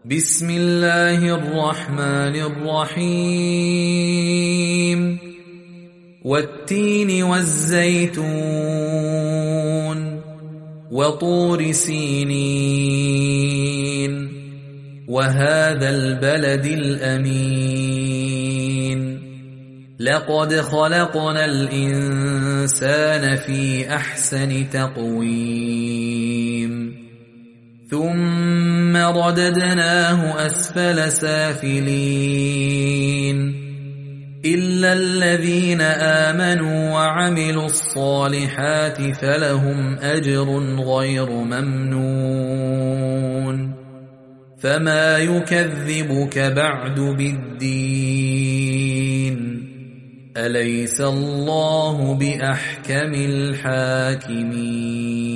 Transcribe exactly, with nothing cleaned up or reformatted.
بسم الله الرحمن الرحيم والتين والزيتون وطور سينين وهذا البلد الأمين لقد خلقنا الإنسان في أحسن تقويم ثم رددناه أسفل سافلين إلا الذين آمنوا وعملوا الصالحات فلهم أجر غير ممنون فما يكذبك بعد بالدين أليس الله بأحكم الحاكمين